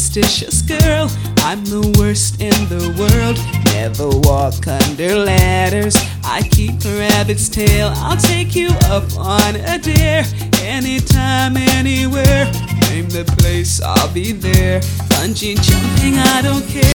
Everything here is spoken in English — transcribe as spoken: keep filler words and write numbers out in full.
superstitious girl. I'm the worst in the world. Never walk under ladders. I keep a rabbit's tail. I'll take you up on a dare. Anytime, anywhere. Name the place, I'll be there. Bungee jumping, I don't care.